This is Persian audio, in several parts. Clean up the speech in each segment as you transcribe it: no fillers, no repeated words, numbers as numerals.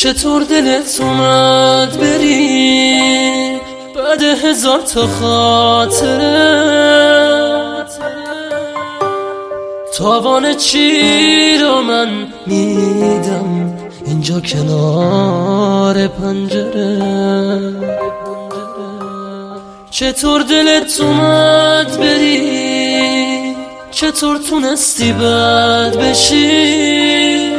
چطور دلت اومد بری بعد 1000 تا خاطره؟ تاوان چی رو من میدم اینجا کنار پنجره؟ چطور دلت اومد بری، چطور تونستی بد بشی؟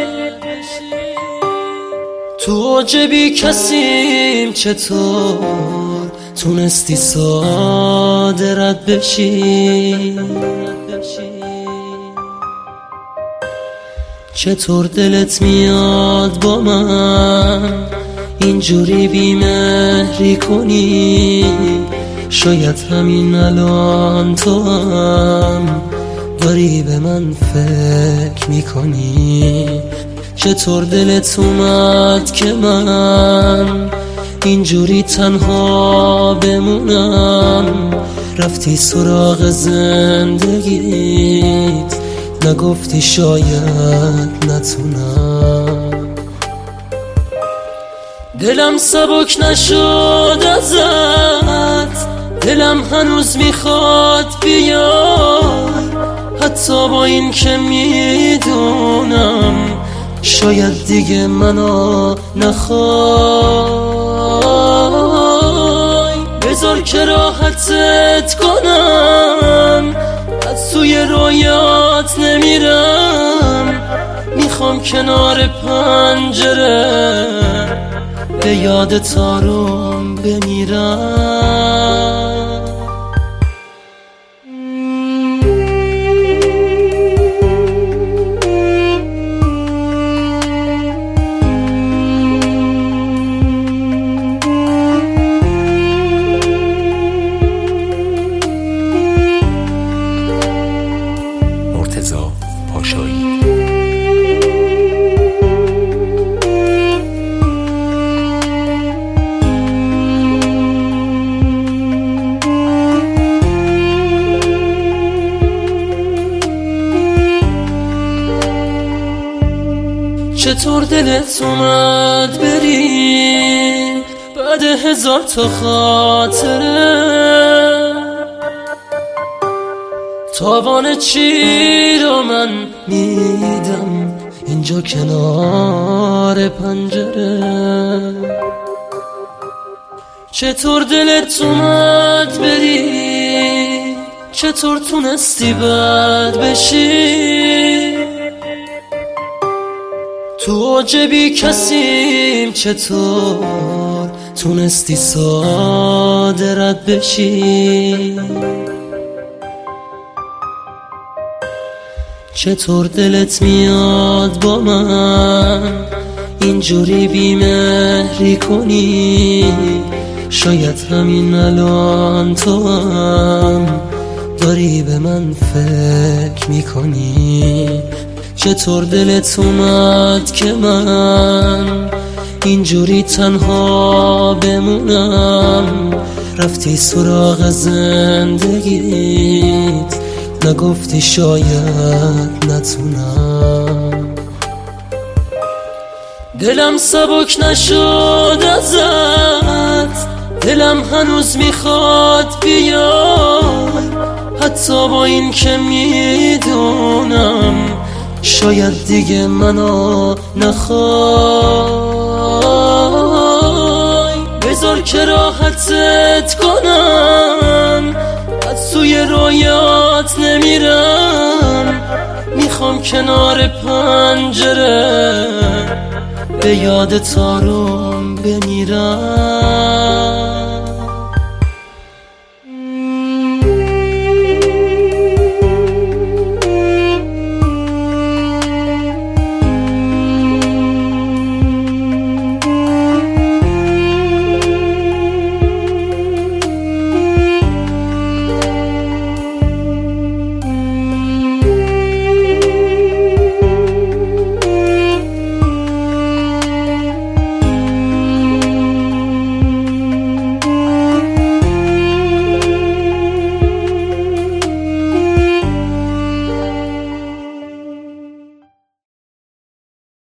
تو اوج بی کسیم چطور تونستی ساده رد بشی؟ چطور دلت میاد با من اینجوری بی‌مهری کنی؟ شاید همین الان تو هم داری به من فکر میکنی. چطور دلت اومد که من اینجوری تنها بمونم؟ رفتی سراغ زندگیت، نگفتی شاید نتونم. دلم سبک نشد ازت، دلم هنوز میخواد بیاد، حتی با این که میدونم شاید دیگه منو نخوای. بذار که راحتت کنم، از توی رویات نمیرم، میخوام کنار پنجره به یادت آروم بمیرم. چطور دلت اومد بری بعد 1000 تا خاطره؟ تاوان چی رو من میدم اینجا کنار پنجره؟ چطور دلت اومد بری، چطور تونستی بد بشی؟ تو اوج بی کسیم چطور تونستی ساده رد بشی؟ چطور دلت میاد با من اینجوری بی‌مهری کنی؟ شاید همین الان تو هم داری به من فکر میکنی. چطور دلت اومد که من اینجوری تنها بمونم؟ رفتی سراغ زندگیت، نگفتی شاید نتونم. دلم سبک نشد ازت، دلم هنوز میخواد بیاد، حتی با این که میدونم شاید دیگه منو نخوای. بذار که راحتت کنم، از توی رویات نمیرم، میخوام کنار پنجره به یادت آروم بمیرم.